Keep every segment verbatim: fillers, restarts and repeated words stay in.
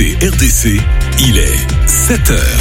écoutez R D C, il est sept heures.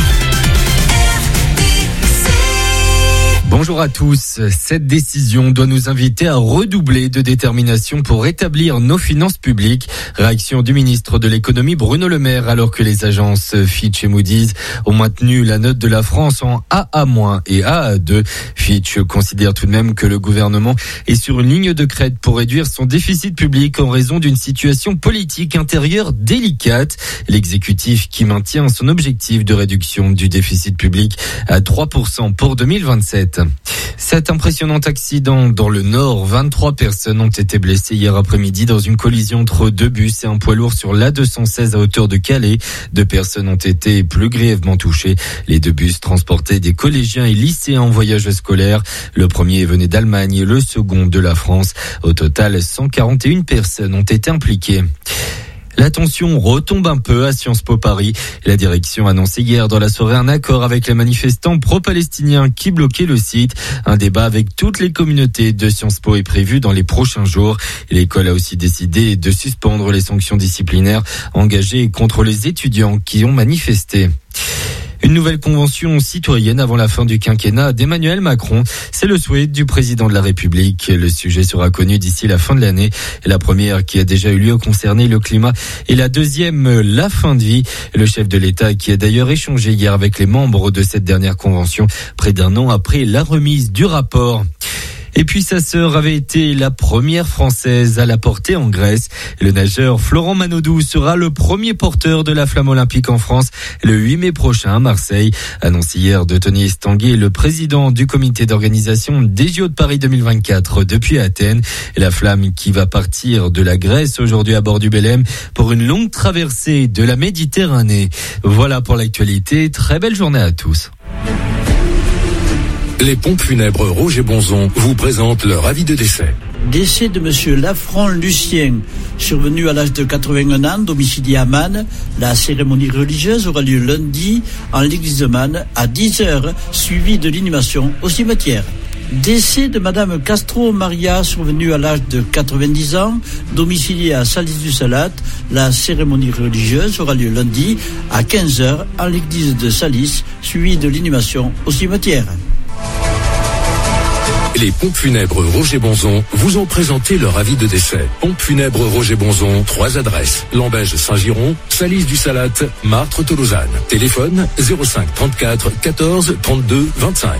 Bonjour à tous. Cette décision doit nous inviter à redoubler de détermination pour rétablir nos finances publiques. Réaction du ministre de l'économie Bruno Le Maire alors que les agences Fitch et Moody's ont maintenu la note de la France en A A- et A A deux. Fitch considère tout de même que le gouvernement est sur une ligne de crête pour réduire son déficit public en raison d'une situation politique intérieure délicate. L'exécutif qui maintient son objectif de réduction du déficit public à trois pour cent pour deux mille vingt-sept. Cet impressionnant accident dans le Nord, vingt-trois personnes ont été blessées hier après-midi dans une collision entre deux bus et un poids lourd sur l'A deux cent seize à hauteur de Calais. Deux personnes ont été plus grièvement touchées. Les deux bus transportaient des collégiens et lycéens en voyage scolaire. Le premier venait d'Allemagne et le second de la France. Au total, cent quarante et une personnes ont été impliquées. La tension retombe un peu à Sciences Po Paris. La direction a annoncé hier dans la soirée un accord avec les manifestants pro-palestiniens qui bloquaient le site. Un débat avec toutes les communautés de Sciences Po est prévu dans les prochains jours. L'école a aussi décidé de suspendre les sanctions disciplinaires engagées contre les étudiants qui ont manifesté. Une nouvelle convention citoyenne avant la fin du quinquennat d'Emmanuel Macron. C'est le souhait du président de la République. Le sujet sera connu d'ici la fin de l'année. La première qui a déjà eu lieu concernait le climat et la deuxième, la fin de vie. Le chef de l'État qui a d'ailleurs échangé hier avec les membres de cette dernière convention près d'un an après la remise du rapport. Et puis sa sœur avait été la première Française à la porter en Grèce. Le nageur Florent Manodou sera le premier porteur de la flamme olympique en France le huit mai prochain à Marseille. Annoncé hier de Tony Estanguet, le président du comité d'organisation des J O de Paris deux mille vingt-quatre depuis Athènes. La flamme qui va partir de la Grèce aujourd'hui à bord du Belém pour une longue traversée de la Méditerranée. Voilà pour l'actualité. Très belle journée à tous. Les pompes funèbres Rouge et Bonzon vous présentent leur avis de décès. Décès de monsieur Lafront Lucien, survenu à l'âge de quatre-vingt-un ans, domicilié à Man. La cérémonie religieuse aura lieu lundi en l'église de Man à dix heures, suivie de l'inhumation au cimetière. Décès de madame Castro Maria, survenue à l'âge de quatre-vingt-dix ans, domiciliée à Salis du Salat. La cérémonie religieuse aura lieu lundi à quinze heures en l'église de Salis, suivie de l'inhumation au cimetière. Les pompes funèbres Rouge et Bonzon vous ont présenté leur avis de décès. Pompes funèbres Rouge et Bonzon, trois adresses. Lambège Saint-Giron, Salis du Salat, Martre Tolosane. Téléphone zéro cinq trente-quatre quatorze trente-deux vingt-cinq.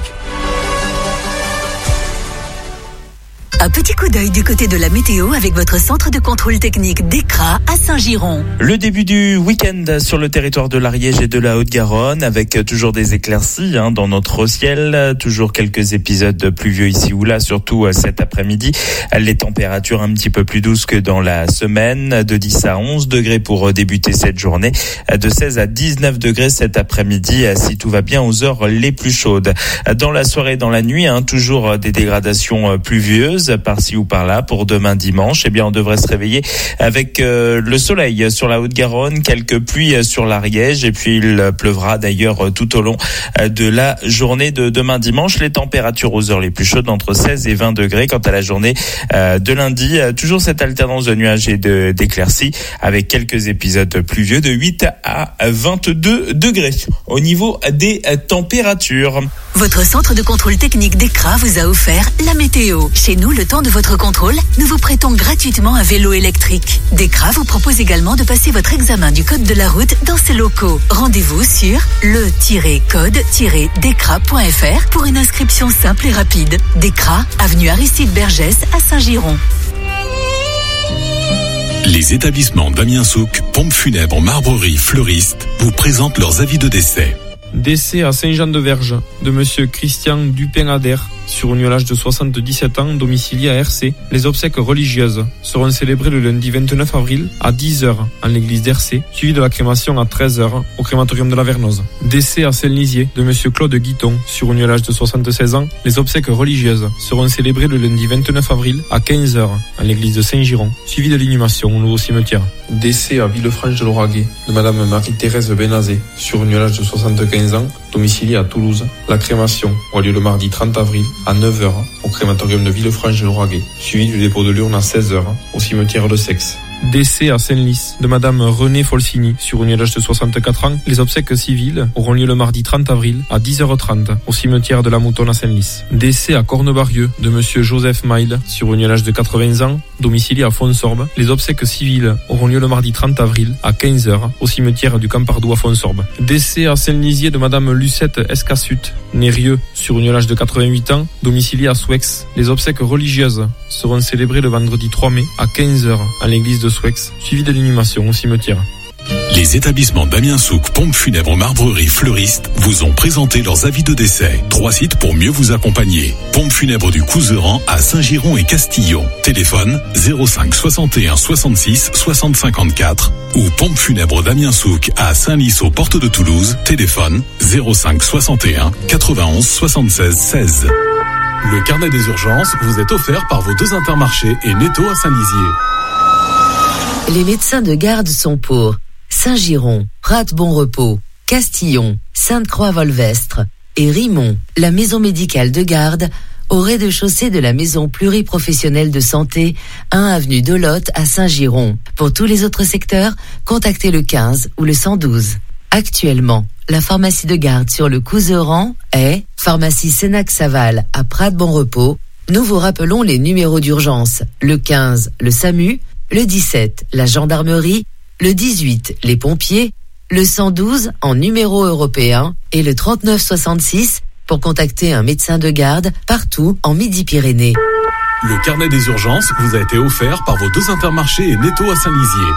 Un petit coup d'œil du côté de la météo avec votre centre de contrôle technique D E C R A à Saint-Giron. Le début du week-end sur le territoire de l'Ariège et de la Haute-Garonne avec toujours des éclaircies hein, dans notre ciel, toujours quelques épisodes pluvieux ici ou là, surtout cet après-midi. Les températures un petit peu plus douces que dans la semaine, de dix à onze degrés pour débuter cette journée, de seize à dix-neuf degrés cet après-midi si tout va bien aux heures les plus chaudes. Dans la soirée, dans la nuit, hein, toujours des dégradations pluvieuses par-ci ou par-là pour demain dimanche. Eh bien, on devrait se réveiller avec euh, le soleil sur la Haute-Garonne, quelques pluies sur l'Ariège et puis il pleuvra d'ailleurs tout au long de la journée de demain dimanche. Les températures aux heures les plus chaudes entre seize et vingt degrés. Quant à la journée euh, de lundi, euh, toujours cette alternance de nuages et de, d'éclaircies avec quelques épisodes pluvieux de huit à vingt-deux degrés au niveau des températures. Votre centre de contrôle technique D E C R A vous a offert la météo. Chez nous, le temps de votre contrôle, nous vous prêtons gratuitement un vélo électrique. D E C R A vous propose également de passer votre examen du code de la route dans ses locaux. Rendez-vous sur le tiret code tiret d e c r a point f r pour une inscription simple et rapide. D E C R A, avenue Aristide Bergès à Saint-Giron. Les établissements Damien Souk, pompes funèbres, marbrerie, fleuristes vous présentent leurs avis de décès. Décès à Saint-Jean-de-Verge de monsieur Christian Dupin-Ader, survenu à l'âge de soixante-dix-sept ans, domicilié à R C. Les obsèques religieuses seront célébrées le lundi vingt-neuf avril à dix heures en l'église d'R C, suivi de la crémation à treize heures au crématorium de la Vernose. Décès à Saint-Lisier de monsieur Claude Guiton, survenu à l'âge de soixante-seize ans. Les obsèques religieuses seront célébrées le lundi vingt-neuf avril à quinze heures en l'église de Saint-Giron, suivi de l'inhumation au nouveau cimetière. Décès à Villefranche-de-Lauragais de madame Marie-Thérèse Benazé, survenue à l'âge de soixante-quinze ans, domiciliée à Toulouse. La crémation aura lieu le mardi trente avril à neuf heures au crématorium de Villefranche-de-Lauragais, suivi du dépôt de l'urne à seize heures au cimetière de Sexe. Décès à Senlis de madame Renée Folsini, survenue à l'âge de soixante-quatre ans. Les obsèques civiles auront lieu le mardi trente avril à dix heures trente au cimetière de la Moutonne à Senlis. Décès à Cornebarieux de monsieur Joseph Maille, survenu à l'âge de quatre-vingts ans, domicilié à Fonsorbe. Les obsèques civiles auront lieu le mardi trente avril à quinze heures au cimetière du Campardou à Fonsorbe. Décès à Saint-Lisier de madame Lucette Escassut, née Rieux, survenue à l'âge de quatre-vingt-huit ans, domicilié à Souex. Les obsèques religieuses seront célébrées le vendredi trois mai à quinze heures à l'église de Souex, suivi de l'inhumation au cimetière. Les établissements Damien Souk, Pompes Funèbres, Marbrerie, Fleuriste vous ont présenté leurs avis de décès. Trois sites pour mieux vous accompagner. Pompes Funèbres du Couseran à Saint-Giron et Castillon. Téléphone zéro cinq soixante et un soixante-six soixante cinquante-quatre ou Pompes Funèbres Damien Souk à Saint-Lys aux portes de Toulouse. Téléphone zéro cinq soixante et un quatre-vingt-onze soixante-seize seize. Le carnet des urgences vous est offert par vos deux intermarchés et Netto à Saint-Lizier. Les médecins de garde sont pour Saint-Giron, Prat-Bon-Repos, Castillon, Sainte-Croix-Volvestre et Rimont. La maison médicale de garde au rez-de-chaussée de la maison pluriprofessionnelle de santé, un avenue de Lotte à Saint-Giron. Pour tous les autres secteurs, contactez le quinze ou le cent douze. Actuellement, la pharmacie de garde sur le Couseran est pharmacie Sénac-Saval à Prat-Bon-Repos. Nous vous rappelons les numéros d'urgence. Le quinze, le SAMU, le dix-sept, la gendarmerie, le dix-huit, les pompiers, le cent douze en numéro européen et le trente-neuf soixante-six pour contacter un médecin de garde partout en Midi-Pyrénées. Le carnet des urgences vous a été offert par vos deux intermarchés et Netto à Saint-Lizier.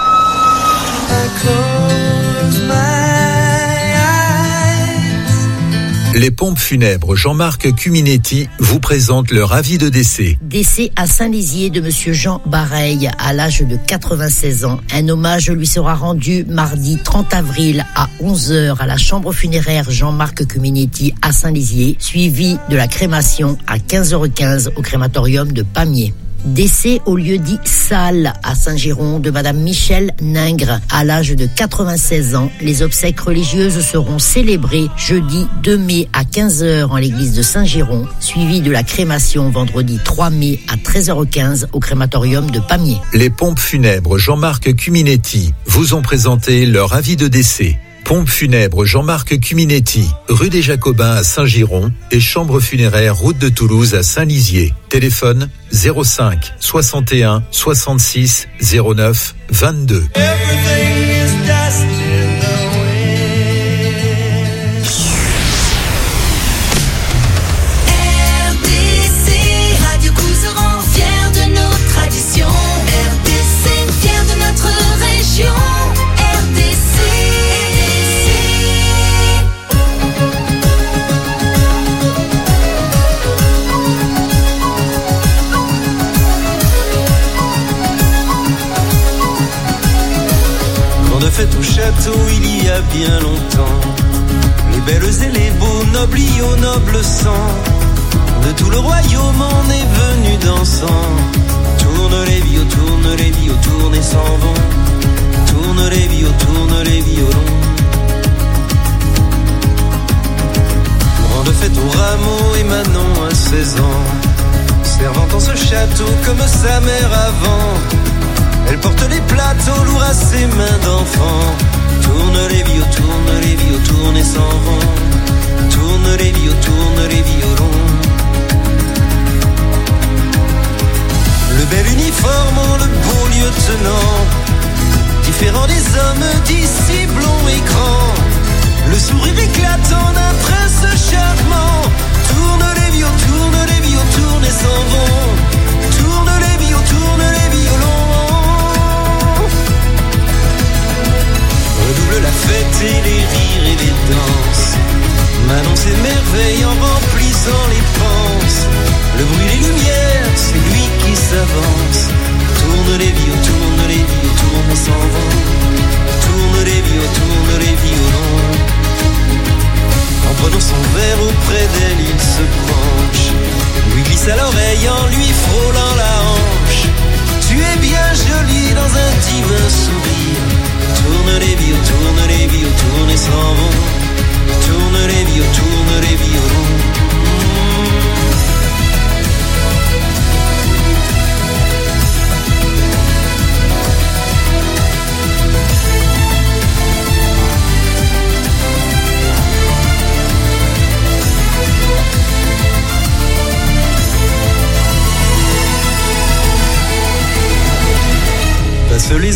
Les pompes funèbres Jean-Marc Cuminetti vous présentent leur avis de décès. Décès à Saint-Lizier de monsieur Jean Bareil à l'âge de quatre-vingt-seize ans. Un hommage lui sera rendu mardi trente avril à onze heures à la chambre funéraire Jean-Marc Cuminetti à Saint-Lizier, suivi de la crémation à quinze heures quinze au crématorium de Pamiers. Décès au lieu dit Salle à Saint-Giron de madame Michel Ningre à l'âge de quatre-vingt-seize ans. Les obsèques religieuses seront célébrées jeudi deux mai à quinze heures en l'église de Saint-Giron, suivi de la crémation vendredi trois mai à treize heures quinze au crématorium de Pamiers. Les pompes funèbres Jean-Marc Cuminetti vous ont présenté leur avis de décès. Pompes funèbres Jean-Marc Cuminetti, rue des Jacobins à Saint-Giron et chambre funéraire route de Toulouse à Saint-Lizier. Téléphone zéro cinq soixante et un soixante-six zéro neuf vingt-deux. Fête au château il y a bien longtemps, les belles et les beaux, nobles y au noble sang, de tout le royaume on est venu dansant. Tourne les vios, tourne les vios, tourne et s'en vont. Tourne les vios, tourne les violons. Grande fête au rameau et Manon à seize ans, servant en ce château comme sa mère avant. Elle porte les plateaux lourds à ses mains d'enfant. Tourne les vios, tourne les vios, tourne et s'en vont. Tourne les vios, tourne les violons. Le bel uniforme, le beau lieutenant, différent des hommes d'ici blond et grand. Le sourire éclatant d'un prince charmant. Tourne les vios, tourne les vios, tourne et s'en vont. Tourne les vios, tourne les violons. Redouble la fête et les rires et les danses. Manon s'émerveille en remplissant les panses. Le bruit des lumières, c'est lui qui s'avance. Tourne les vios, tourne les vios, tourne et s'en vont. Tourne les vios, tourne les violons. En prenant son verre auprès d'elle, il se penche, lui glisse à l'oreille en lui frôlant la hanche. Tu es bien jolie dans un divin sourire. Tourne les vios, tourne les vios, tourne et s'en vont. Tourne les vios, tourne les violons.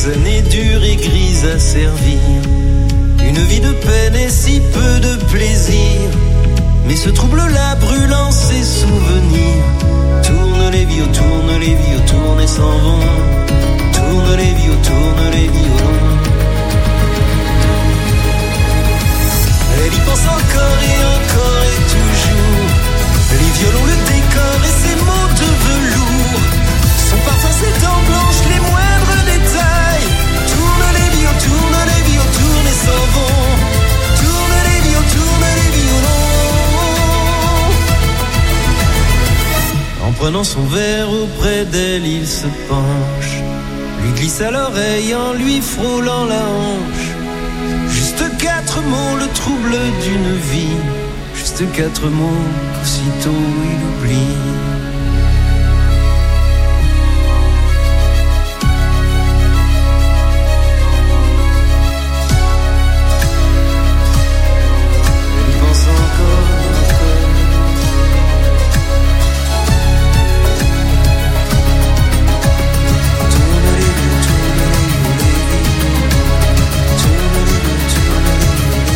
des années dures et grises à servir. Une vie de peine et si peu de plaisir. Mais ce trouble-là brûlant ses souvenirs. Tourne les vieux, tourne les vieux, tourne et s'en vont. Tourne les vieux, tourne les violons. Elle y pense encore et encore et toujours. Les violons, le décor et ses mots de velours. Son parfum, ses dents blanches, les moindres détails. Tourne les vieux, tourne les vieux, tourne et s'en vont. Tourne les vieux, tourne les violons. En prenant son verre auprès d'elle, il se penche. Lui glisse à l'oreille en lui frôlant la hanche. Juste quatre mots, le trouble d'une vie. Juste quatre mots, qu'aussitôt il oublie. Il pense encore, encore. Tourne les vieux, tourne les vieux, tourne les vieux, tourne les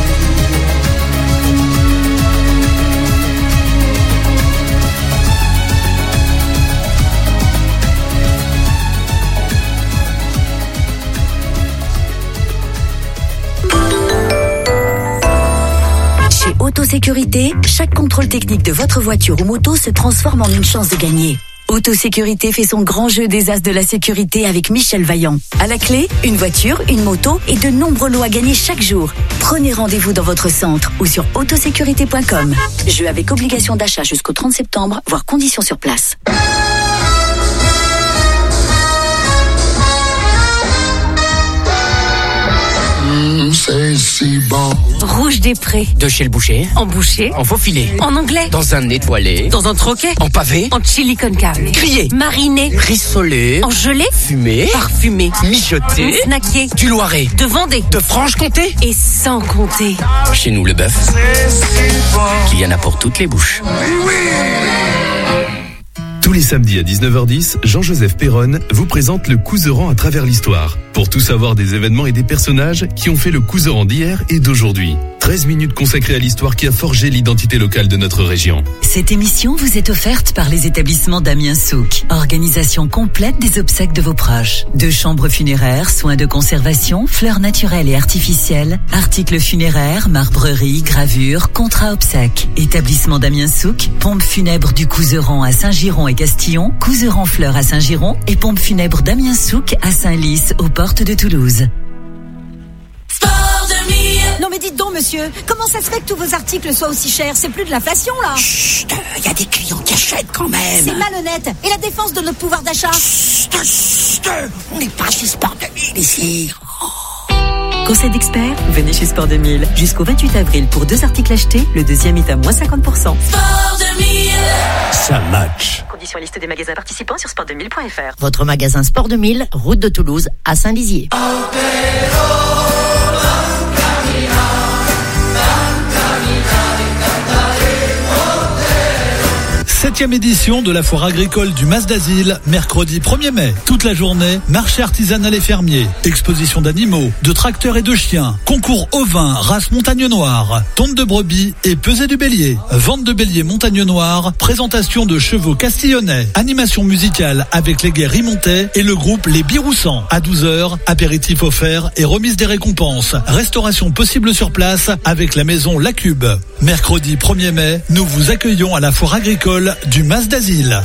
Chez Autosécurité, chaque contrôle technique de votre voiture ou moto se transforme en une chance de gagner. Autosécurité fait son grand jeu des as de la sécurité avec Michel Vaillant. À la clé, une voiture, une moto et de nombreux lots à gagner chaque jour. Prenez rendez-vous dans votre centre ou sur autosécurité point com. Jeu avec obligation d'achat jusqu'au trente septembre, voire conditions sur place. Mmh, c'est si bon. Rouge des Prés. De chez le boucher. En boucher. En faux filet. En anglais. Dans un étoilé. Dans un troquet. En pavé. En chili con carne. Grillé. Mariné. Rissolé. En gelée. Fumé. Parfumé. Mijoté. Snacké. Du Loiret. De Vendée. De Franche-Comté. Et sans compter. Chez nous, le bœuf. C'est si bon. Qu'il y en a pour toutes les bouches. Oui, oui. Tous les samedis à dix-neuf heures dix, Jean-Joseph Perronne vous présente le Couserand à travers l'histoire. Pour tout savoir des événements et des personnages qui ont fait le Couserand d'hier et d'aujourd'hui. treize minutes consacrées à l'histoire qui a forgé l'identité locale de notre région. Cette émission vous est offerte par les établissements Damien Souk. Organisation complète des obsèques de vos proches. De chambres funéraires, soins de conservation, fleurs naturelles et artificielles, articles funéraires, marbrerie, gravures, contrats obsèques. Établissement Damien Souk, pompe funèbre du Couserand à Saint-Giron et Castillon, Couserand Fleurs à Saint-Giron et pompe funèbre Damien Souk à Saint-Lys aux portes de Toulouse. Non mais dites donc monsieur, comment ça se fait que tous vos articles soient aussi chers? C'est plus de l'inflation là. Chut, il y a des clients qui achètent quand même. C'est malhonnête. Et la défense de notre pouvoir d'achat? Chut, chut, on n'est pas chez Sport deux mille ici. Conseil d'experts, venez chez Sport deux mille. Jusqu'au vingt-huit avril pour deux articles achetés, le deuxième est à moins cinquante pour cent. Sport deux mille. Ça match. Conditions liste des magasins participants sur sport deux mille point f r. Votre magasin Sport deux mille, route de Toulouse, à Saint-Lizier. Septième édition de la foire agricole du Mas d'Asile, mercredi premier mai. Toute la journée, marché artisanal et fermier, exposition d'animaux, de tracteurs et de chiens, concours ovins, race montagne noire, tonte de brebis et pesée du bélier, vente de bélier montagne noire, présentation de chevaux castillonnais, animation musicale avec les guerres rimontais et le groupe Les Biroussans. À douze heures, apéritif offert et remise des récompenses. Restauration possible sur place avec la maison La Cube. Mercredi premier mai, nous vous accueillons à la foire agricole du Mas d'Asile.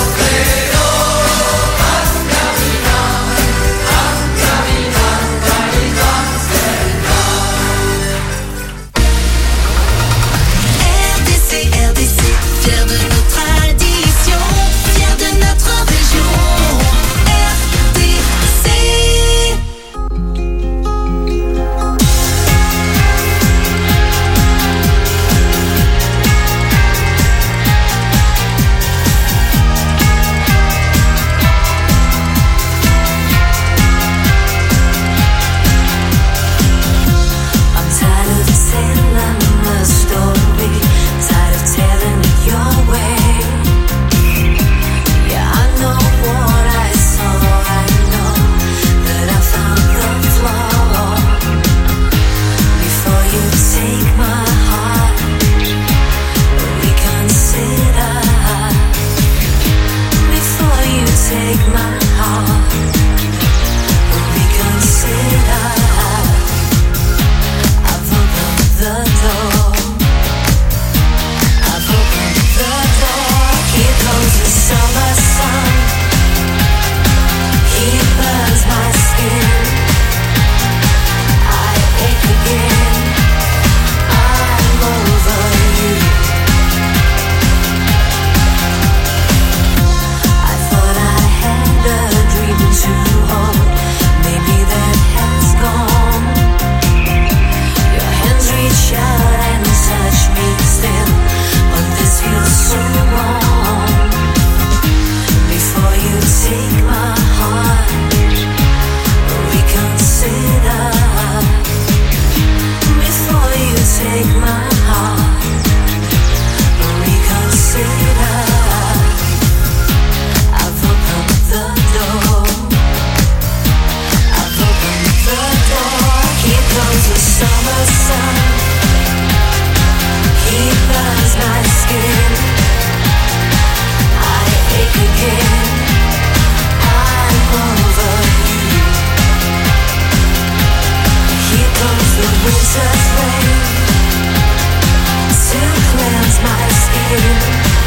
again.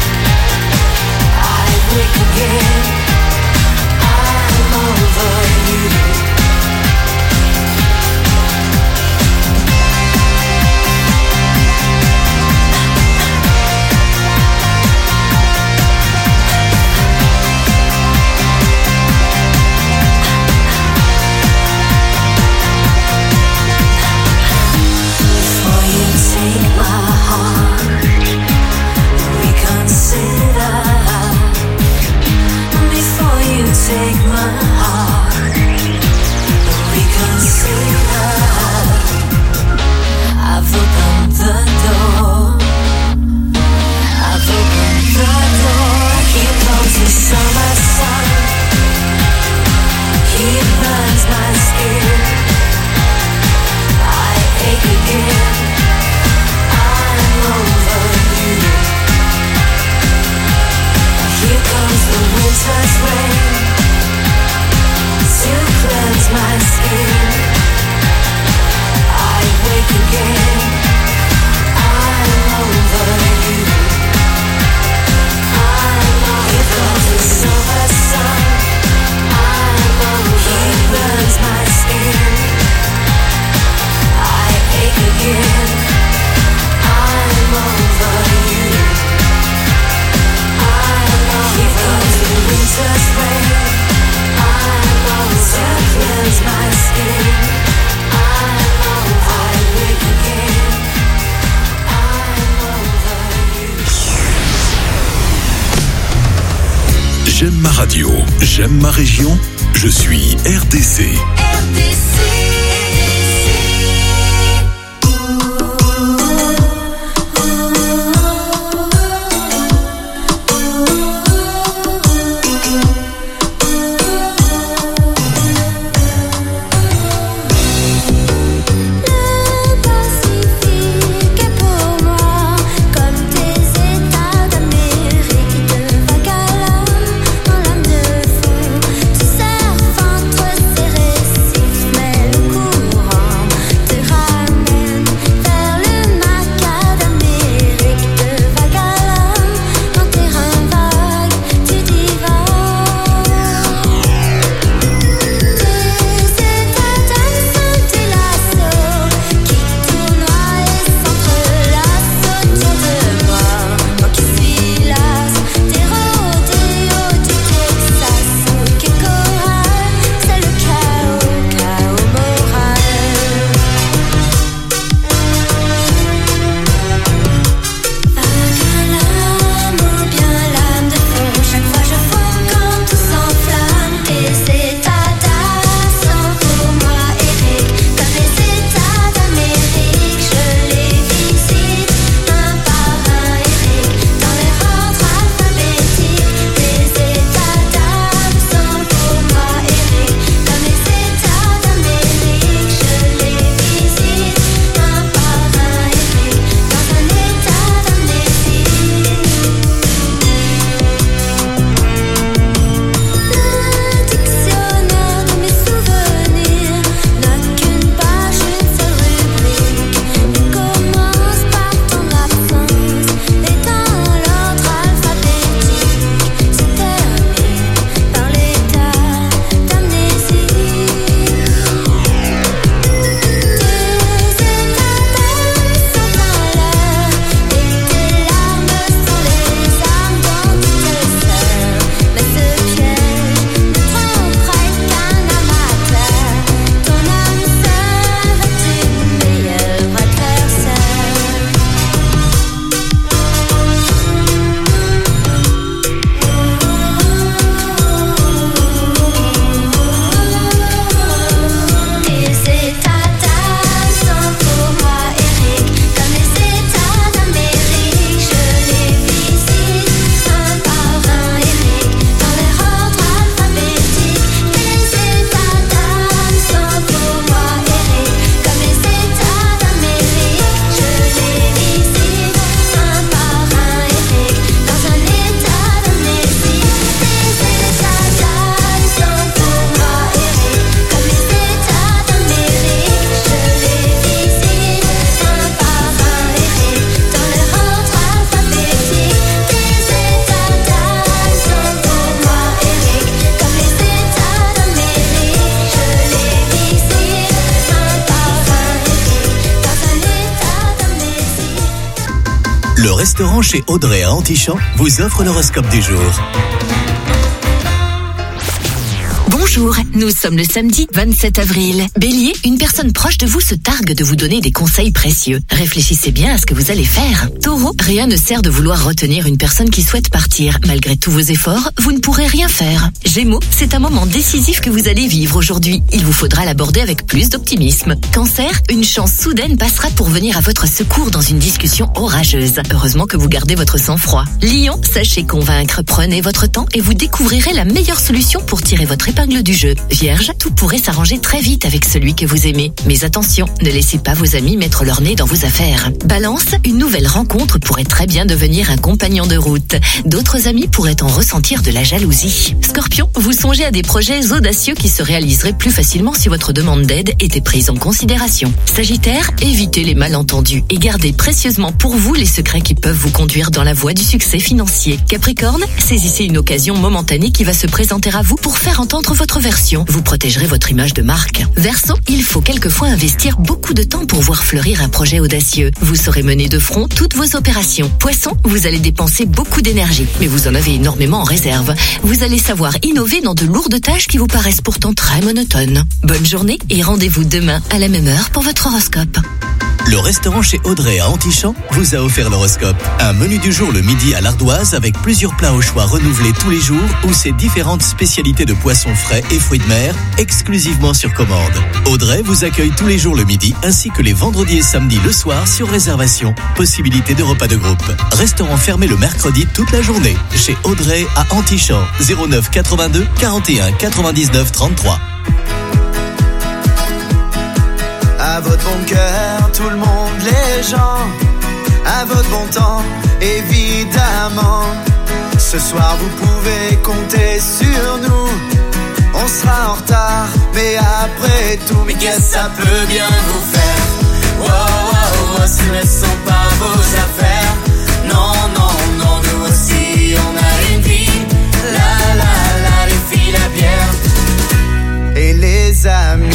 I wake again. I'm over you. Take my heart, reconsider. I've opened the door. I've opened the door. Here comes the summer sun. He burns my skin. I ache again. I'm over you. Here comes the winter's rain to cleanse my skin. I wake again. I'm over you. I'm over. Here comes the summer sun. I'm over. He burns my skin. I ache again. I'm over you. I'm over. Here comes the winter's rain. To cleanse my skin. I'm over. I wake again. I'm over you. J'aime ma radio, j'aime ma région, je suis R D C. R D C. Entre ces récifs, mais Le restaurant chez Audrey à Antichamps vous offre l'horoscope du jour. Bonjour, nous sommes le samedi vingt-sept avril. Bélier, une personne proche de vous se targue de vous donner des conseils précieux. Réfléchissez bien à ce que vous allez faire. Taureau, rien ne sert de vouloir retenir une personne qui souhaite partir. Malgré tous vos efforts, vous ne pourrez rien faire. Gémeaux, c'est un moment décisif que vous allez vivre aujourd'hui. Il vous faudra l'aborder avec plus d'optimisme. Cancer, une chance soudaine passera pour venir à votre secours dans une discussion orageuse. Heureusement que vous gardez votre sang-froid. Lion, sachez convaincre. Prenez votre temps et vous découvrirez la meilleure solution pour tirer votre épingle du jeu. Vierge, tout pourrait s'arranger très vite avec celui que vous aimez. Mais attention, ne laissez pas vos amis mettre leur nez dans vos affaires. Balance, une nouvelle rencontre pourrait très bien devenir un compagnon de route. D'autres amis pourraient en ressentir de la jalousie. Scorpion, vous songez à des projets audacieux qui se réaliseraient plus facilement si votre demande d'aide était prise en considération. Sagittaire, évitez les malentendus et gardez précieusement pour vous les secrets qui peuvent vous conduire dans la voie du succès financier. Capricorne, saisissez une occasion momentanée qui va se présenter à vous pour faire entendre votre version. Vous protégerez votre image de marque. Verseau, il faut quelquefois investir beaucoup de temps pour voir fleurir un projet audacieux. Vous saurez mener de front toutes vos opérations. Poisson, vous allez dépenser beaucoup d'énergie, mais vous en avez énormément en réserve. Vous allez savoir innover dans de lourdes tâches qui vous paraissent pourtant très monotones. Bonne journée et rendez-vous demain à la même heure pour votre horoscope. Le restaurant chez Audrey à Antichamps vous a offert l'horoscope. Un menu du jour le midi à l'ardoise avec plusieurs plats au choix renouvelés tous les jours ou ses différentes spécialités de poissons frais et fruits de mer exclusivement sur commande. Audrey vous accueille tous les jours le midi ainsi que les vendredis et samedis le soir sur réservation. Possibilité de repas de groupe. Restaurant fermé le mercredi toute la journée. Chez Audrey à Antichamps. zéro neuf quatre-vingt-deux quarante et un quatre-vingt-dix-neuf trente-trois. À votre bon cœur, tout le monde, les gens, à votre bon temps, évidemment. Ce soir, vous pouvez compter sur nous. On sera en retard, mais après tout, mais qu'est-ce que ça peut bien vous faire? Wow, wow, wow, ce ne sont pas vos affaires. Non, non, non, nous aussi, on a une vie. La, la, la, les filles, la bière et les amis.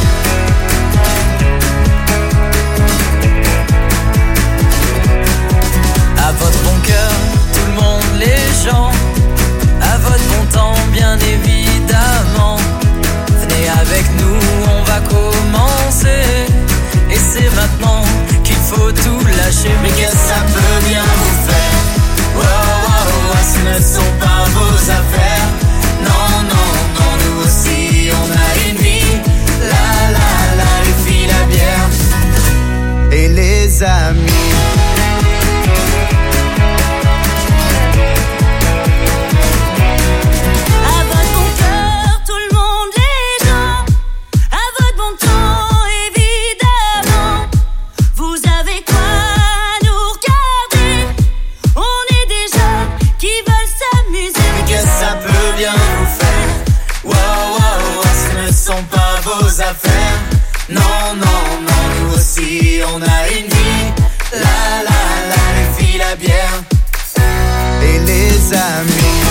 À votre bon cœur, tout le monde, les gens, à votre bon temps, bien évidemment. Venez avec nous, on va commencer. Et c'est maintenant qu'il faut tout lâcher. Mais qu'est-ce que ça peut bien vous faire? Wow, wow, wow, ce ne sont pas vos affaires. Non, non, non, nous aussi, on a une vie. La, la, la, les filles, la bière et les amis. Affaires. Non, non, non, nous aussi, on a une vie. La, la, la, les filles, la bière et les amis.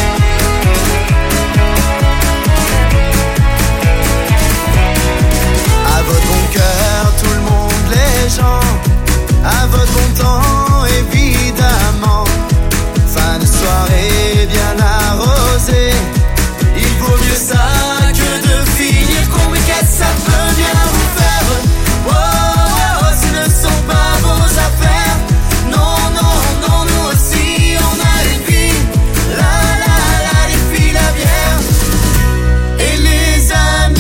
À votre bon cœur, tout le monde, les gens, à votre bon temps, évidemment. Fin de soirée bien arrosée. Il vaut mieux ça que de finir con. Mais qu'est-ce que ça peut bien vous faire? Oh, oh, oh, ce ne sont pas vos affaires. Non, non, non, nous aussi, on a une vie. La, la, la, les filles, la bière et les amis.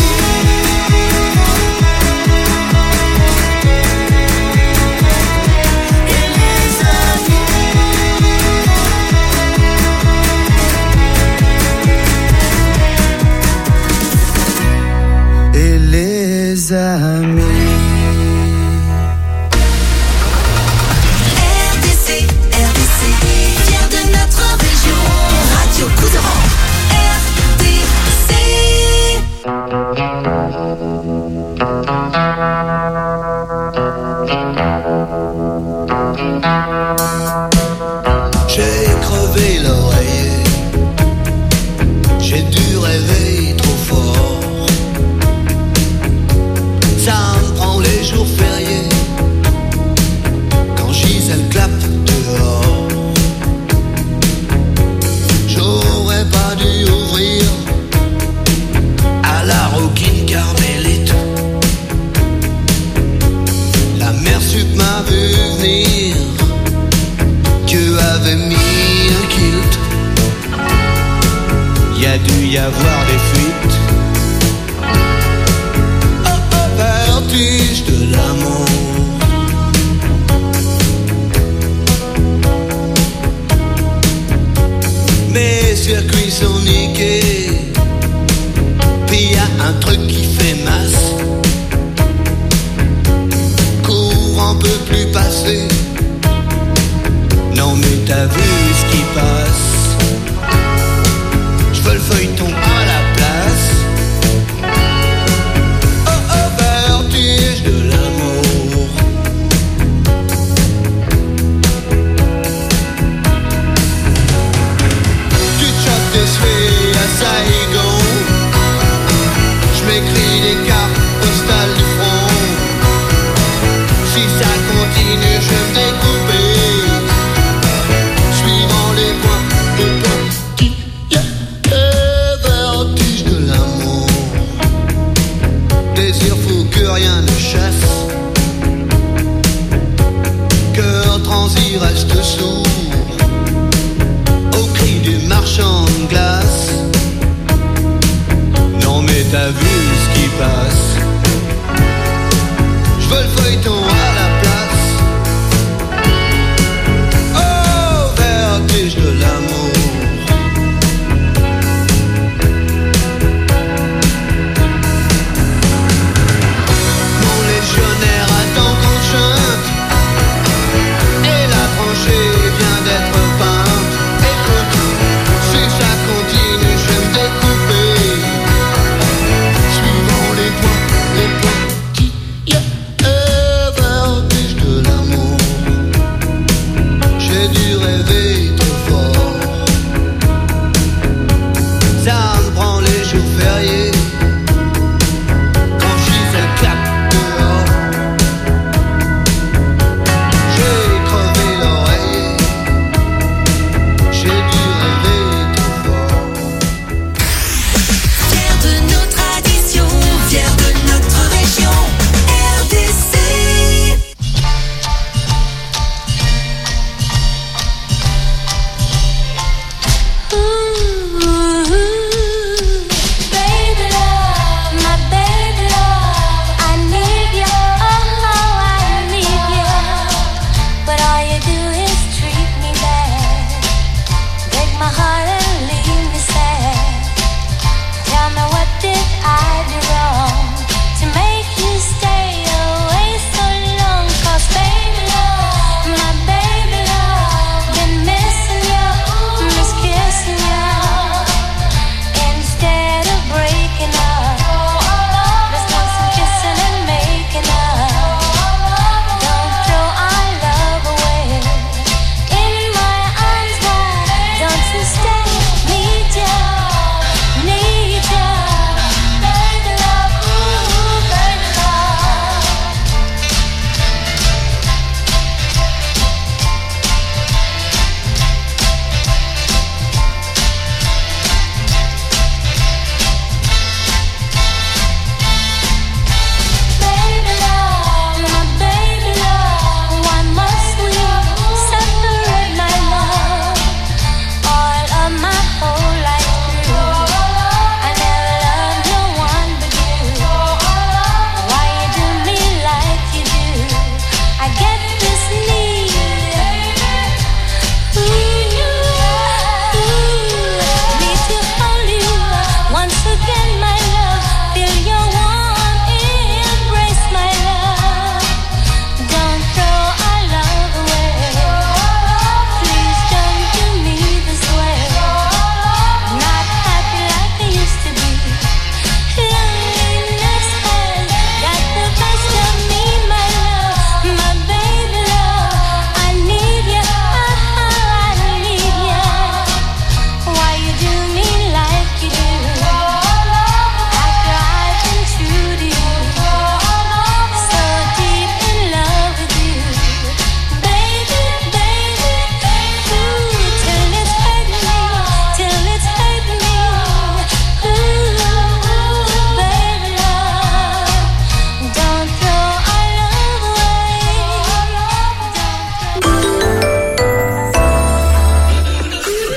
Et les y avoir des fuites. Oh oh, vertige de l'amour. Mes circuits sont niqués, puis y a un truc qui fait masse. Courant peut plus passer. Non mais t'as vu ce qui passe. Je veux le feuilleton à la place. Oh oh, vertige de l'amour. Tu te chopes des sphères à Saigon. Je m'écris des cartes postales du front. Si ça continue, je vais me découper. Suivant les points de pointillés.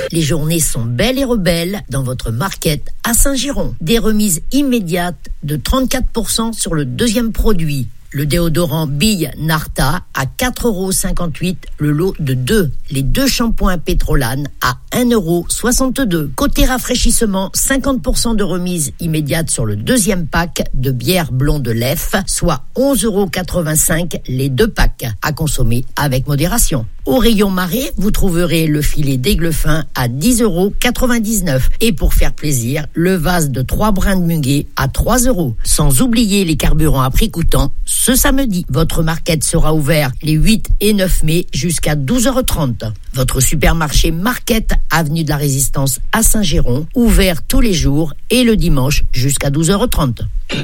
Les journées sont belles et rebelles dans votre market à Saint-Giron. Des remises immédiates de trente-quatre pour cent sur le deuxième produit. Le déodorant Bille Narta à quatre euros cinquante-huit le lot de deux. Les deux shampoings Pétrolane à un euro soixante-deux. Côté rafraîchissement, cinquante pour cent de remise immédiate sur le deuxième pack de bière blonde de Lef, soit onze euros quatre-vingt-cinq les deux packs. À consommer avec modération. Au rayon marée, vous trouverez le filet d'aigle fin à dix euros quatre-vingt-dix-neuf. Et pour faire plaisir, le vase de trois brins de muguet à trois euros. Sans oublier les carburants à prix coûtant. Ce samedi, votre market sera ouvert les huit et neuf mai jusqu'à douze heures trente. Votre supermarché Market, avenue de la Résistance à Saint-Giron, ouvert tous les jours et le dimanche jusqu'à douze heures trente.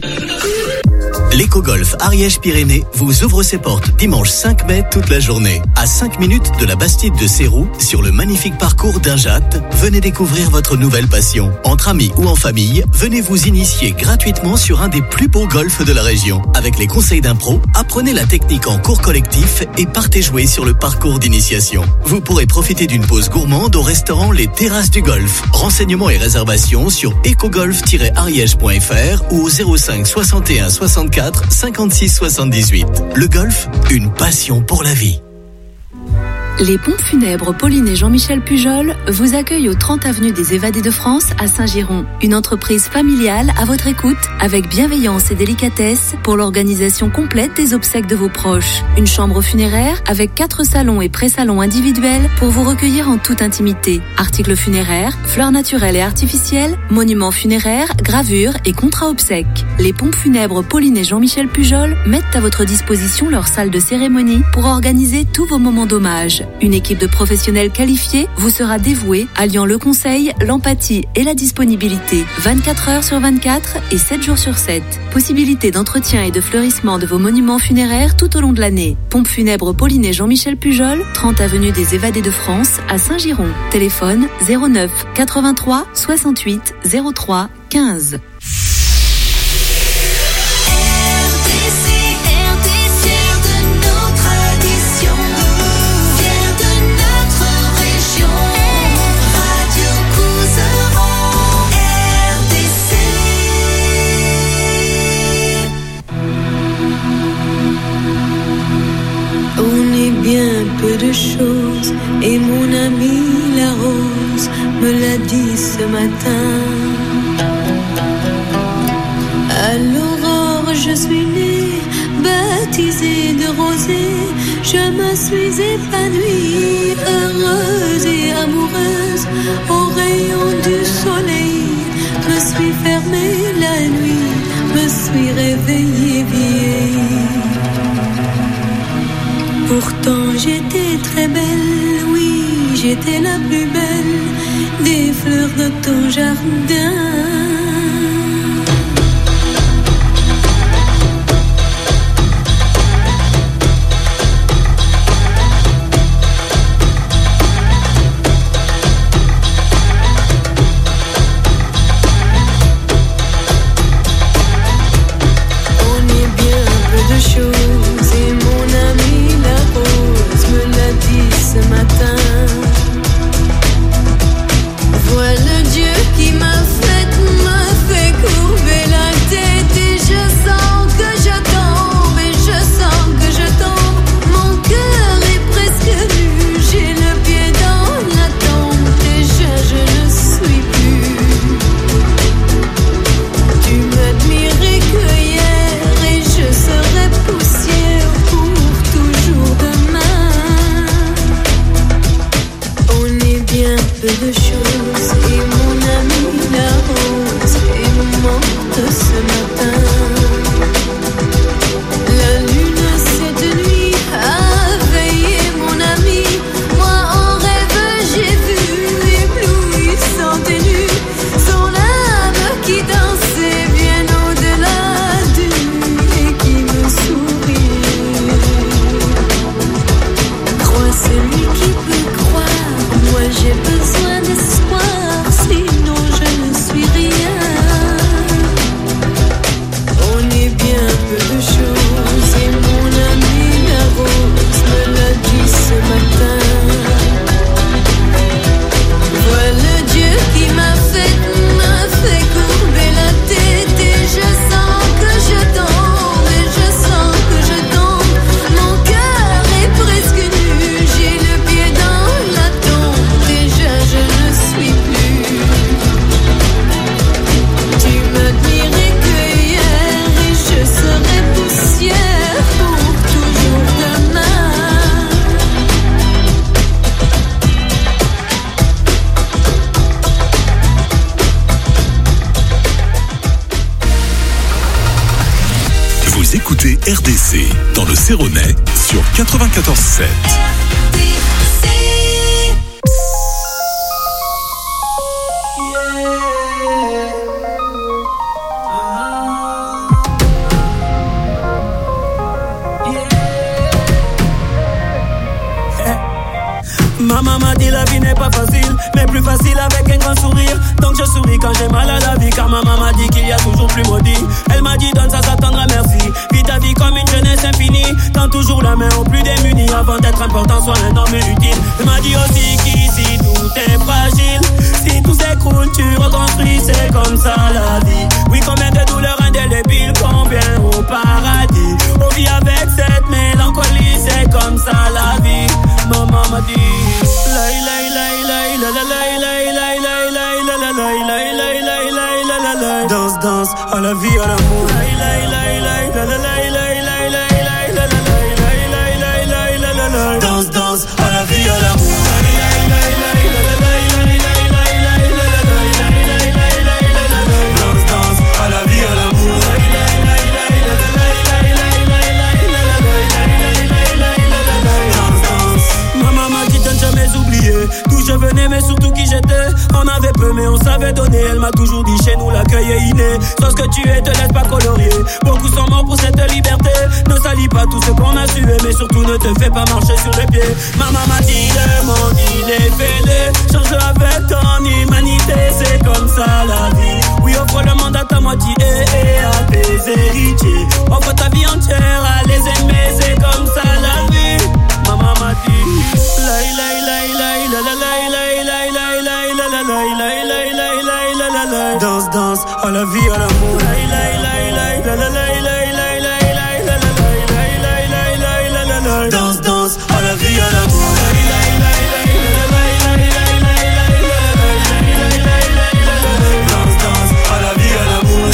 L'Éco-Golf Ariège-Pyrénées vous ouvre ses portes dimanche cinq mai toute la journée. À cinq minutes de la Bastide de Sérou, sur le magnifique parcours d'Injat, venez découvrir votre nouvelle passion. Entre amis ou en famille, venez vous initier gratuitement sur un des plus beaux golfs de la région. Avec les conseils d'un pro, apprenez la technique en cours collectif et partez jouer sur le parcours d'initiation. Vous pourrez profiter d'une pause gourmande au restaurant Les Terrasses du Golf. Renseignements et réservations sur ecogolf tiret ariège point f r ou au zéro cinq soixante et un soixante-quatre cinquante-six soixante-dix-huit. Le golf, une passion pour la vie. Les pompes funèbres Pauline et Jean-Michel Pujol vous accueillent au trente avenue des Évadés de France à Saint-Giron. Une entreprise familiale à votre écoute avec bienveillance et délicatesse pour l'organisation complète des obsèques de vos proches. Une chambre funéraire avec quatre salons et pré-salons individuels pour vous recueillir en toute intimité. Articles funéraires, fleurs naturelles et artificielles, monuments funéraires, gravures et contrats obsèques. Les pompes funèbres Pauline et Jean-Michel Pujol mettent à votre disposition leur salle de cérémonie pour organiser tous vos moments d'hommage. Une équipe de professionnels qualifiés vous sera dévouée, alliant le conseil, l'empathie et la disponibilité. vingt-quatre heures sur vingt-quatre et sept jours sur sept. Possibilité d'entretien et de fleurissement de vos monuments funéraires tout au long de l'année. Pompe funèbre Pauline et Jean-Michel Pujol, trente avenue des Évadés de France à Saint-Giron. Téléphone zéro neuf quatre-vingt-trois soixante-huit zéro trois quinze. Bien peu de choses et mon ami la rose me l'a dit ce matin. À l'aurore je suis née, baptisée de rosée, je me suis épanouie, heureuse et amoureuse, au rayon du soleil, me suis fermée la nuit, me suis réveillée vieille. Pourtant j'étais très belle, oui, j'étais la plus belle des fleurs de ton jardin. On est bien peu de choses et mon ami la rose me l'a dit ce matin. Voilà Dieu qui m'a fait, m'a fait courber la tête et je sens que je tombe et je sens que je tombe. Mon cœur est presque nu, j'ai le pied dans la tombe, déjà je ne suis plus. Tu m'admirais que hier et je serai poussière pour toujours demain. On est bien peu de choses et mon ami la rose est morte ce matin. La lune cette nuit a veillé mon ami, moi en rêve j'ai vu éblouissant et nu son âme qui dansait bien au-delà du et qui me sourit. Crois celui qui peut croire, moi j'ai besoin d'espoir. R D C, dans le Céronais, sur quatre-vingt-quatorze sept. Maman m'a dit la vie n'est pas facile, mais plus facile avec un grand sourire. Donc je souris quand j'ai mal à la vie, car maman m'a dit qu'il y a toujours plus maudit. Elle m'a dit donne ça, ça t'attendra, merci. Vis ta vie comme une jeunesse infinie. Tends toujours la main aux plus démunis. Avant d'être important, sois un homme utile. Elle m'a dit aussi qu'ici tout est fragile. Si tout s'écroule, tu reconstruis, c'est comme ça la vie. Oui, combien de douleurs indélébiles, combien au paradis. On vit avec cette mélancolie, c'est comme ça la vie. Maman m'a dit danse, danse, à la vie, à l'amour. Danse, danse, à la vie, à l'amour. Danse, danse, à la vie, à l'amour. Maman m'a dit de ne jamais oublier d'où je venais, mais surtout qui j'étais. On avait peu, mais on savait donner. Elle m'a toujours dit chez nous l'accueil est inné. Sois ce que tu es, te laisse pas colorier. Beaucoup sont morts pour cette liberté. Ne salis pas tout ce qu'on a sué, mais surtout ne te fais pas marcher sur les pieds. Maman m'a dit le monde il est fêlé. Change avec ton humanité, c'est comme ça la vie. Oui, offre le monde à ta moitié et à tes héritiers. Offre ta vie entière à les aimer, c'est comme ça la vie. Maman m'a dit la la la la la la la la la. Danse, danse, à la vie, à l'amour. Danse, danse, à la vie, à l'amour. Danse, danse, à la vie, à l'amour.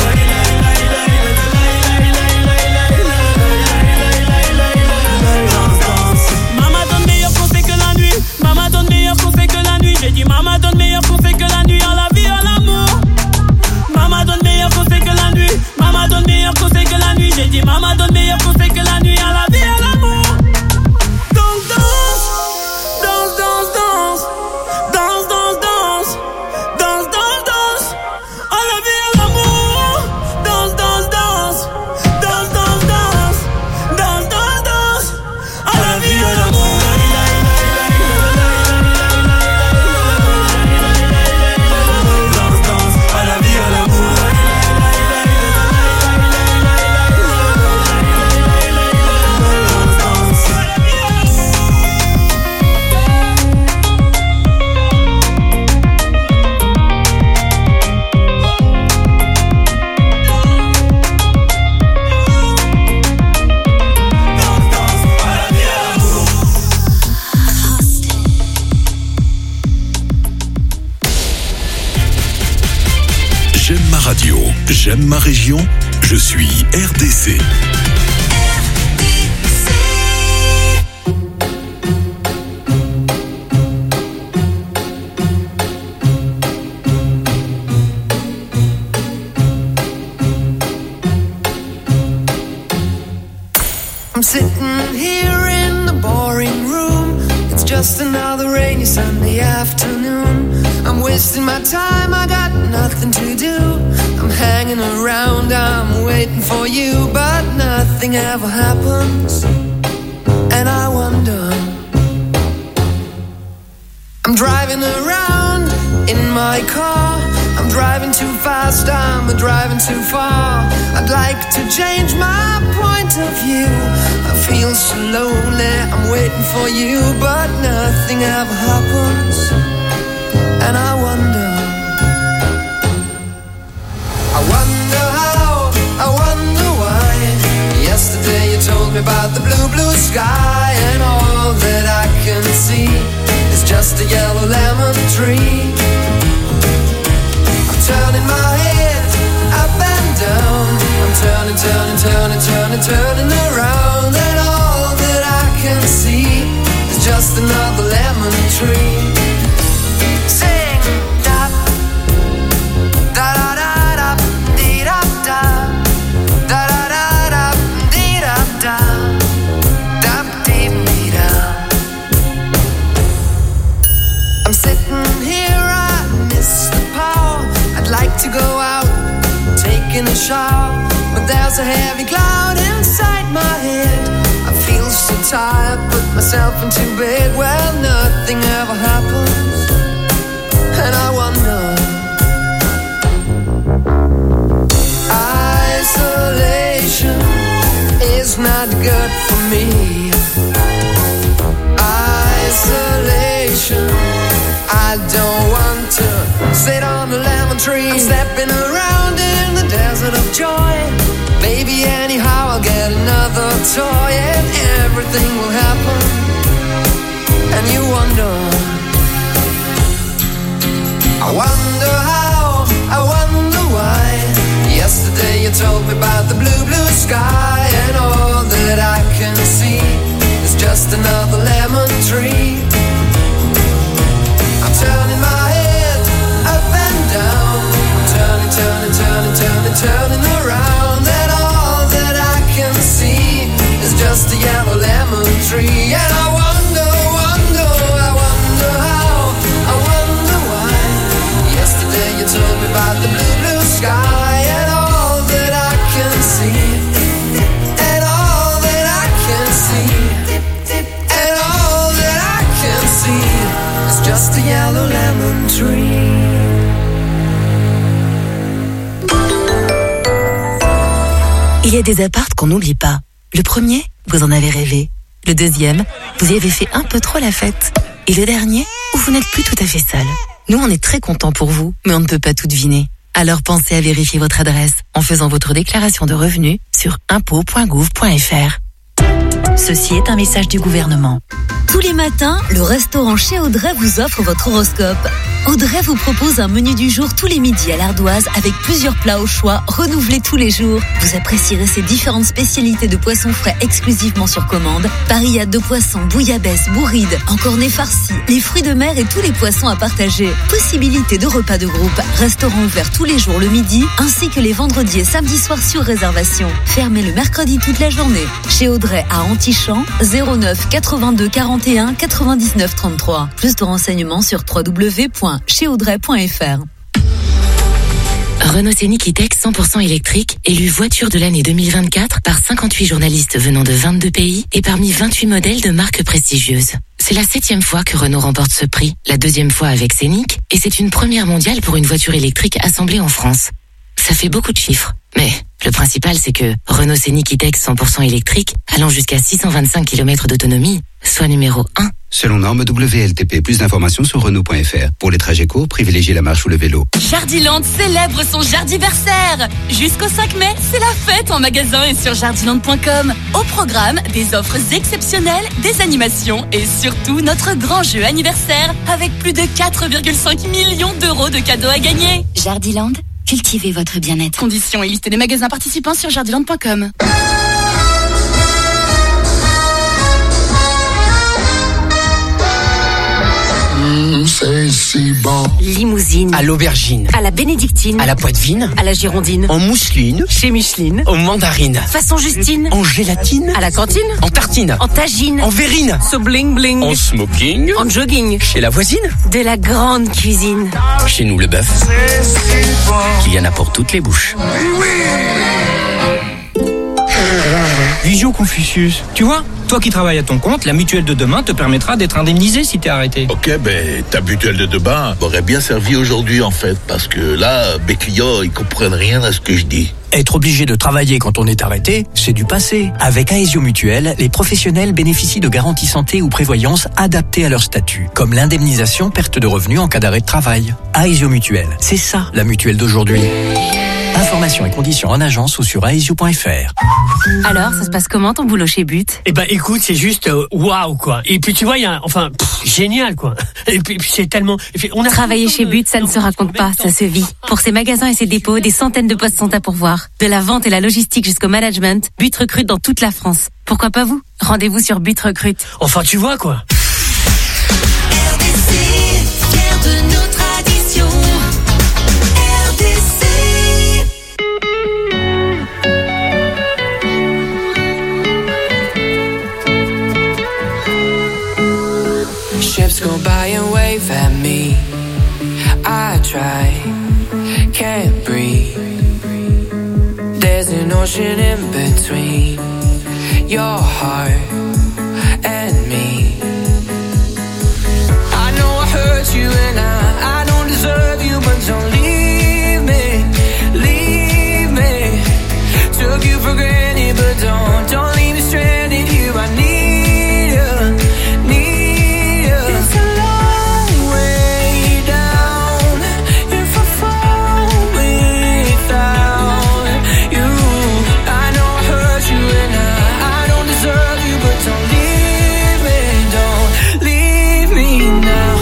Danse, danse. Maman donne meilleur conseil que la nuit. Maman donne meilleur conseil que la nuit. J'ai dit maman donne meilleur conseil que la nuit. À la vie, à l'amour. Maman donne meilleur conseil que la nuit. Maman donne meilleur conseil que la nuit. J'ai dit maman donne meilleur conseil que la nuit. À la vie, à l'amour. Donc danse, danse, danse, danse. Danse, danse, danse. Danse, danse, danse. À la vie, à l'amour. Danse, danse, danse. Danse, danse, danse. Danse, danse, danse. À la vie, à l'amour. J'aime ma radio, j'aime ma région, je suis R D C. I'm sitting here in the boring room. It's just another rainy Sunday afternoon. I'm wasting my time, I got nothing to do. I'm hanging around, I'm waiting for you, but nothing ever happens. And I wonder, I'm driving around in my car. I'm driving too fast, I'm driving too far. I'd like to change my point of view. I feel so lonely, I'm waiting for you, but nothing ever happens. And I wonder, I wonder how, I wonder why. Yesterday you told me about the blue, blue sky, and all that I can see is just a yellow lemon tree. I'm turning my head up and down. I'm turning, turning, turning, turning, turning around, and all that I can see is just another lemon tree. Sing da da da da da dee da da da da da da dee da sitting here, I miss the power. I'd like to go out, taking a shower, but there's a heavy cloud inside my head. I feel so tired, put myself into bed. Well, nothing ever happens, and I wonder. Isolation is not good for me. Isolation, I don't want to sit on a lemon tree. I'm stepping around in the desert of joy. Maybe anyhow I'll get another toy, and everything will happen, and you wonder. I wonder how, I wonder why. Yesterday you told me about the blue, blue sky, and all that I can see is just another lemon tree. I'm turning my head up and down, I'm turning, turning, turning, turning, turning around, and all that I can see is just a yellow lemon tree. And I wonder, wonder, I wonder how, I wonder why. Yesterday you told me about the blue, blue sky, and all that I can see, and all that I can see, and all that I can see is just a yellow lemon tree. Il y a des apparts qu'on n'oublie pas. Le premier, vous en avez rêvé. Le deuxième, vous y avez fait un peu trop la fête. Et le dernier, où vous n'êtes plus tout à fait seul. Nous, on est très contents pour vous, mais on ne peut pas tout deviner. Alors pensez à vérifier votre adresse en faisant votre déclaration de revenus sur impôts point gouv point f r. Ceci est un message du gouvernement. Tous les matins, le restaurant chez Audrey vous offre votre horoscope. Audrey vous propose un menu du jour tous les midis à l'ardoise avec plusieurs plats au choix, renouvelés tous les jours. Vous apprécierez ces différentes spécialités de poissons frais exclusivement sur commande. Parillade de poissons, bouillabaisse, bourride, encornets farcis, les fruits de mer et tous les poissons à partager. Possibilité de repas de groupe. Restaurant ouvert tous les jours le midi, ainsi que les vendredis et samedis soirs sur réservation. Fermé le mercredi toute la journée. Chez Audrey à Antichamps, zéro neuf quatre-vingt-deux quarante et un quatre-vingt-dix-neuf trente-trois. Plus de renseignements sur w w w point chez audrey point f r. Renault Scénic E-Tech cent pour cent électrique, élu voiture de l'année deux mille vingt-quatre par cinquante-huit journalistes venant de vingt-deux pays et parmi vingt-huit modèles de marques prestigieuses. C'est la septième fois que Renault remporte ce prix, la deuxième fois avec Scénic, et c'est une première mondiale pour une voiture électrique assemblée en France. Ça fait beaucoup de chiffres, mais le principal c'est que Renault Scénic E-Tech cent pour cent électrique, allant jusqu'à six cent vingt-cinq kilomètres d'autonomie, soit numéro un. Selon norme W L T P, plus d'informations sur Renault point f r. Pour les trajets courts, privilégiez la marche ou le vélo. Jardiland célèbre son Jardiversaire. Jusqu'au cinq mai, c'est la fête en magasin et sur jardiland point com. Au programme, des offres exceptionnelles, des animations et surtout notre grand jeu anniversaire avec plus de quatre virgule cinq millions d'euros de cadeaux à gagner. Jardiland, cultivez votre bien-être. Conditions et liste des magasins participants sur jardiland point com. Mmh, c'est si bon. Limousine. À l'aubergine. À la bénédictine. À la poitevine. À la girondine. En mousseline. Chez Micheline. En mandarine. Façon Justine. En gélatine. À la cantine. En tartine. En tagine. En verrine. So bling bling. En smoking. En jogging. Chez la voisine. De la grande cuisine. Chez nous, le bœuf. C'est si bon. Il y en a pour toutes les bouches. Oui, oui. Visio Confucius, tu vois, toi qui travailles à ton compte, la mutuelle de demain te permettra d'être indemnisé si t'es arrêté. Ok, ben ta mutuelle de demain m'aurait bien servi aujourd'hui en fait, parce que là, mes clients, ils comprennent rien à ce que je dis. Être obligé de travailler quand on est arrêté, c'est du passé. Avec Aesio Mutuelle, les professionnels bénéficient de garanties santé ou prévoyance adaptées à leur statut, comme l'indemnisation perte de revenus en cas d'arrêt de travail. Aesio Mutuelle, c'est ça la mutuelle d'aujourd'hui. Informations et conditions en agence ou sur aesio point f r. Alors, ça se passe comment ton boulot chez But? Eh ben, écoute, c'est juste waouh wow, quoi. Et puis tu vois, il y a, enfin, pff, génial quoi. Et puis, puis c'est tellement. Puis, on a Travailler chez But, ça ne se raconte pas, ça se vit. Pour ses magasins et ses dépôts, des centaines de postes sont à pourvoir. De la vente et la logistique jusqu'au management, But recrute dans toute la France. Pourquoi pas vous? Rendez-vous sur But recrute. Enfin, tu vois quoi. R D C, fier de nos traditions. R D C. Ships go by and wait wave at me. I try, can't breathe. There's an ocean in between your heart and me. I know I hurt you and I, I don't deserve you, but don't leave me, leave me. Took you for granted, but don't, don't leave me stranded here. I need you, need you. It's a long way down if I fall without you. I know I hurt you and I, I don't deserve you, but don't leave me, don't leave me now.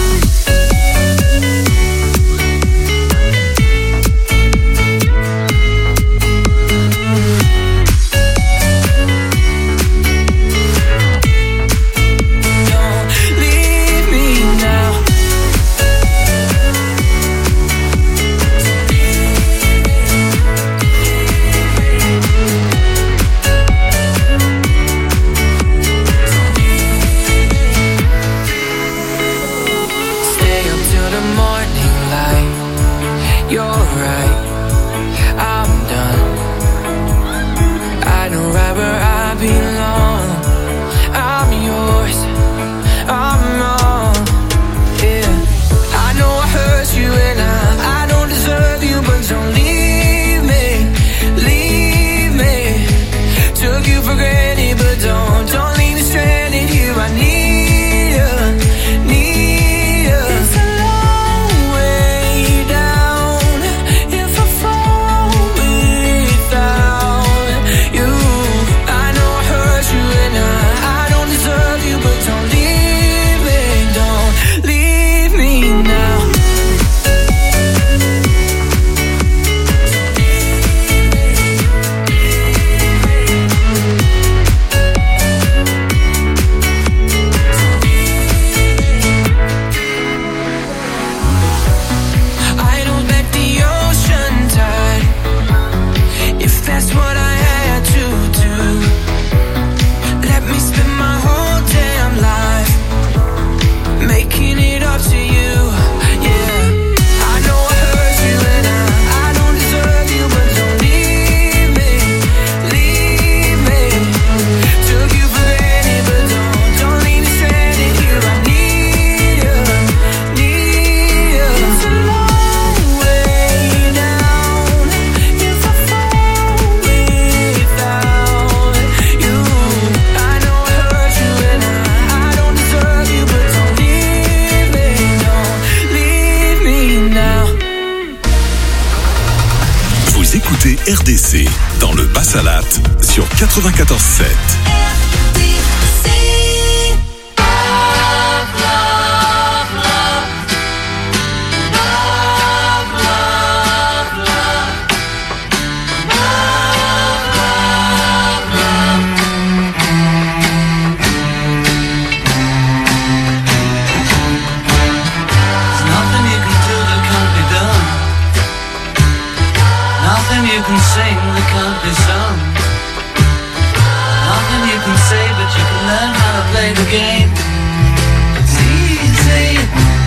R D C dans le Bas-Salat sur quatre-vingt-quatorze sept. You can sing that can't be sung. Nothing you can say, but you can learn how to play the game. It's easy.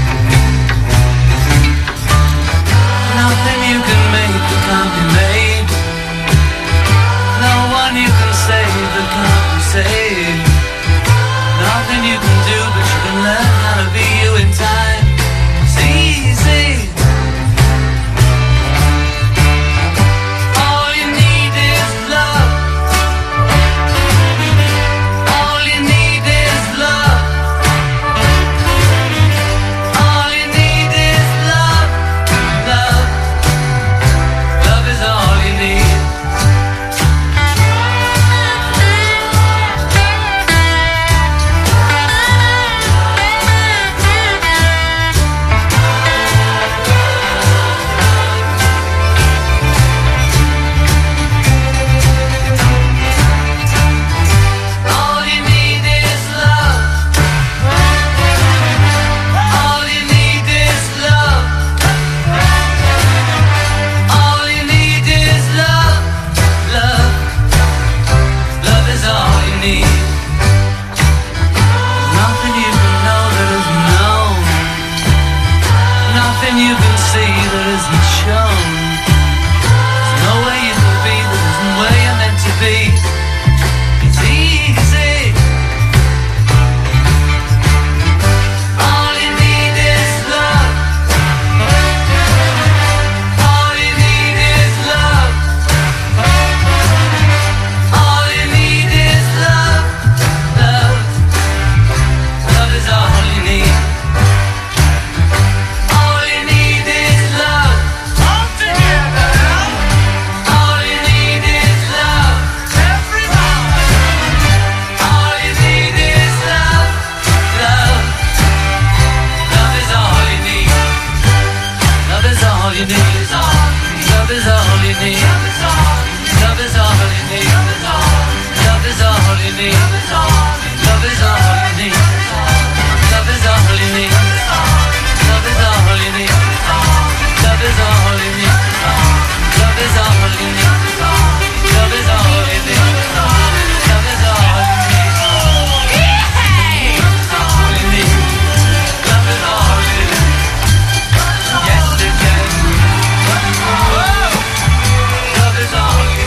Nothing you can make that can't be made. No one you can save that can't be saved. Nothing you can do, but you can learn how to be you in time. It's easy. Love. shown. There's no way you could be, there isn't where you're meant to be. It's easy. All you need is love. All you need is love. All you need is love. Love. Love is all you need. All you need is love. All together. All you need is love. Everybody. All you need is love. Love. Love is all you need. Love is all you need. Love is all you need. Love is all you need. Love is all you need. Love is all you need. Love is all you need. Love is all you need. Love is all you need. Love is all you need. Love is all you need. Love is all you need. Hey! Love is all you need. Love is all you need. Yes, it can. Whoa! Love is all you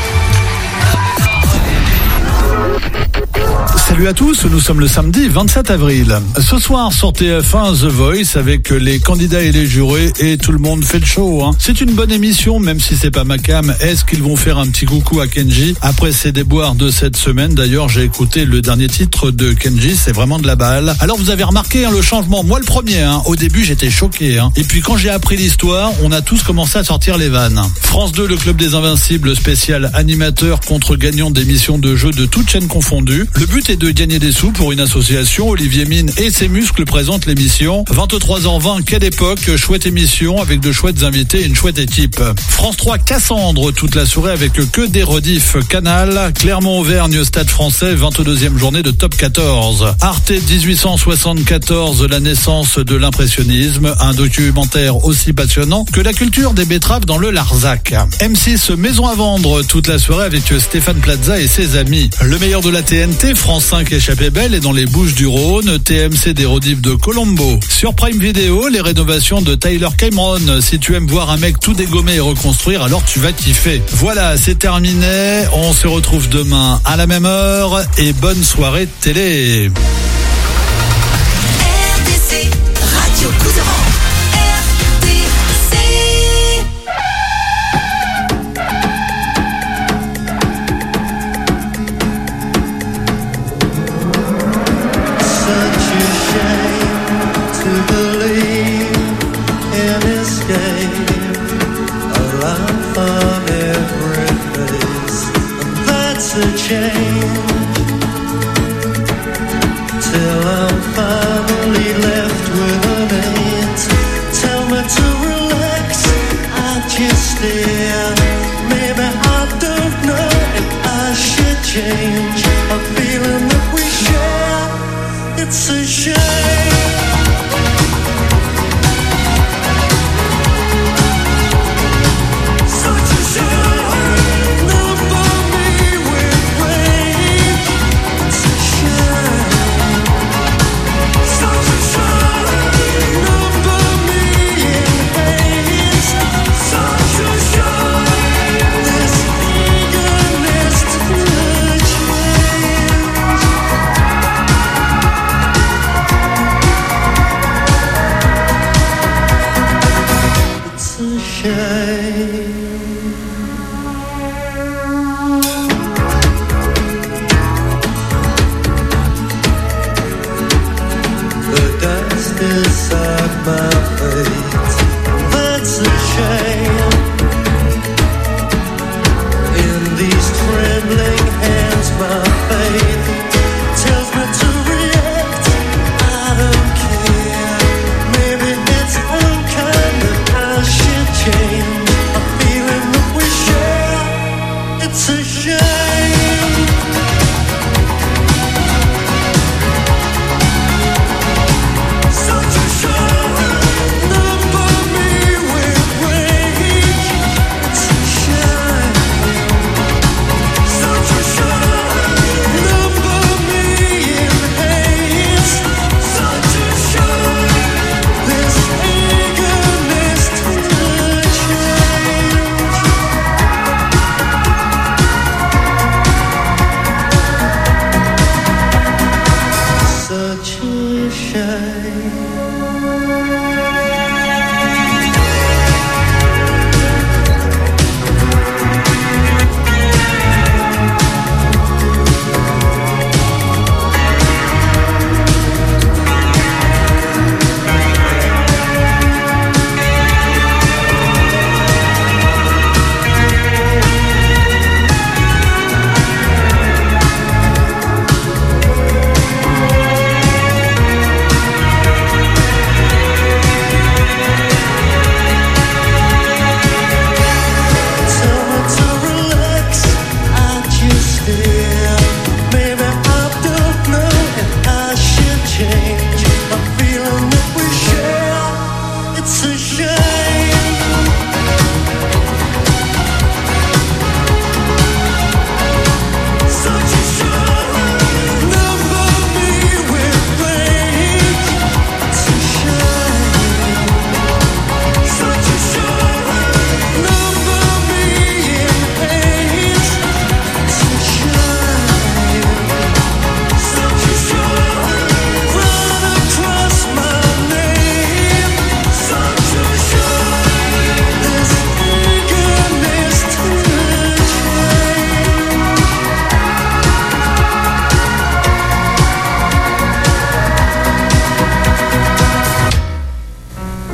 Salut à tous, nous sommes le samedi vingt-sept avril. Ce soir sur T F un The Voice avec les candidats et les jurés et tout le monde fait le show. Hein. C'est une bonne émission même si c'est pas ma cam. Est-ce qu'ils vont faire un petit coucou à Kenji après ses déboires de cette semaine? D'ailleurs j'ai écouté le dernier titre de Kenji, c'est vraiment de la balle. Alors vous avez remarqué hein, le changement, moi le premier. Hein. Au début j'étais choqué. Hein. Et puis quand j'ai appris l'histoire, on a tous commencé à sortir les vannes. France deux, le club des invincibles spécial animateur contre gagnant d'émissions de jeux de toutes chaînes confondues. Le but est de gagner des sous pour une association. Olivier Mine et ses muscles présentent l'émission. vingt-trois heures vingt, quelle époque, chouette émission avec de chouettes invités et une chouette équipe. France trois, Cassandre, toute la soirée avec que des rediffs. Canal, Clermont-Auvergne, Stade français, vingt-deuxième journée de top quatorze. Arte, dix-huit cent soixante-quatorze, la naissance de l'impressionnisme, un documentaire aussi passionnant que la culture des betteraves dans le Larzac. M six, Maison à vendre, toute la soirée avec Stéphane Plaza et ses amis. Le meilleur de la T N T, France cinq, Échappée belle et dans les Bouches-du-Rhône, T M C des rediffs de Colombo. Sur Prime Video, les rénovations de Tyler Cameron. Si tu aimes voir un mec tout dégommer et reconstruire, alors tu vas kiffer. Voilà, c'est terminé. On se retrouve demain à la même heure et bonne soirée de télé. R D C Radio Couserans. R D C. Such a shame to believe in escape, a laugh on every face, and that's a change. Till I'm finally left with an eight. Tell me to relax, I just stare. Maybe I don't know if I should change a feeling that we share. It's a shame. Such a shame. Number me with rage. It's a shame. Such a shame. Number me in haste. Such a shame. This eagerness to change. It's a shame.